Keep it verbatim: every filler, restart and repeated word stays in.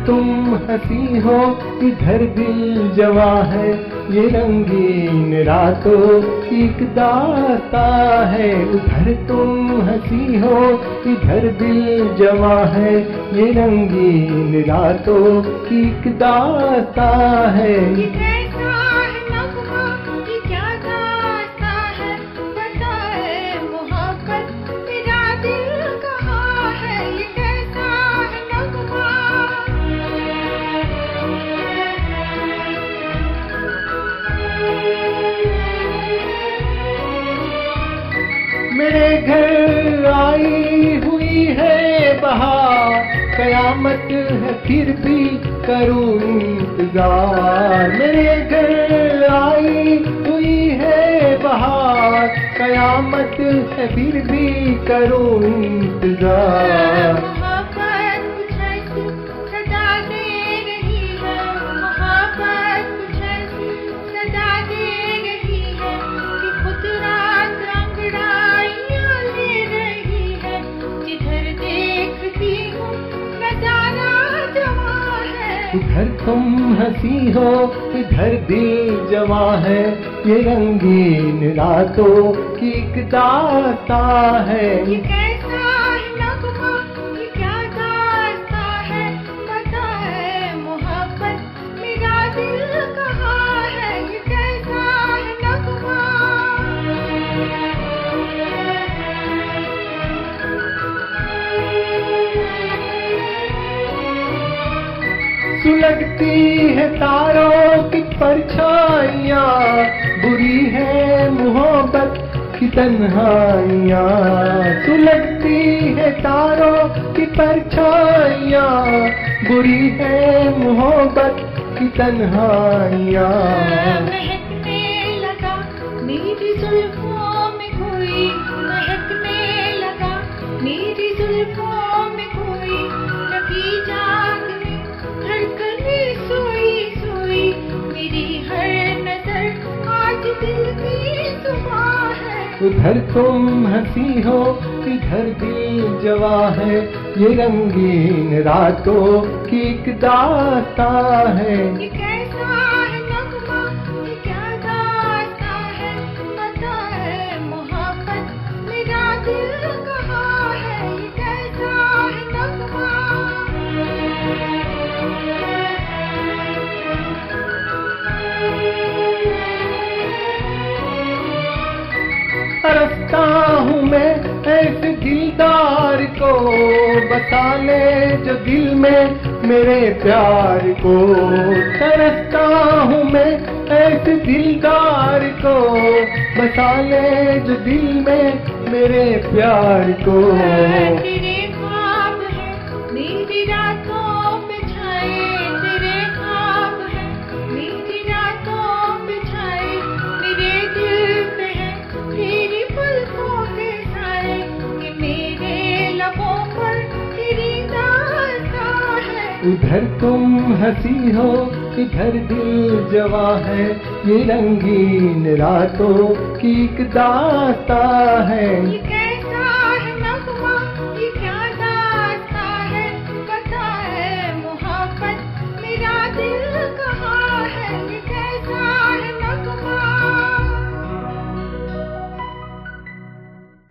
तुम हंसी हो इधर दिल जवा है, ये रंगीन रातों की एक दास्तां है। उधर तुम हंसी हो इधर दिल जवा है, ये रंगीन रातों की एक दास्तां है। मेरे घर आई हुई है बहार, कयामत है फिर भी करूं इंतजार। मेरे घर आई हुई है बहार, कयामत है फिर भी करूं इंतजार। उधर तुम हंसी हो इधर दिल जवा है, ये रंगीन रातों की एक दास्तां है। ये कैसा है नगमा, ये क्या दास्तां है, पता है मोहब्बत मेरा दिल कहाँ है। ये कैसा है नगमा। सुलगती है तारों की परछाइयाँ, बुरी है मोहब्बत की तन्हाइयाँ। सुलगती है तारों की परछाइयाँ, बुरी है मोहब्बत की तन्हाइयाँ। महकने लगा मेरी जुल्फों में कोई, महकने लगा मेरी जुल्फों में कोई, लगी जाग धड़कने सोई सोई, मेरी हर नजर आज दिल की सुबह है। उधर तुम हंसी हो इधर दिल जवा है, ये रंगीन रातों की एक दास्तां है। ये कैसा है नगमा, ये क्या दास्तां है, पता है मोहब्बत मेरा दिल कहाँ है। ये कैसा है नगमा। तरसता हूँ मैं ऐसे दिलदार को, बसा ले जो दिल में मेरे प्यार को। तरसता हूँ मैं ऐसे दिलदार को, बसा ले जो दिल में मेरे प्यार को। तेरे ख्वाब है मेरी रातों पे छाए, तेरे ख्वाब है मेरी रातों पे छाए, मेरे दिल पे है तेरी पलकों के साए, कि मेरे लबों पर तेरी दास्तां है। उधर तुम हंसी हो इधर दिल जवा है, ये रंगीन रातों की एक दास्तां है।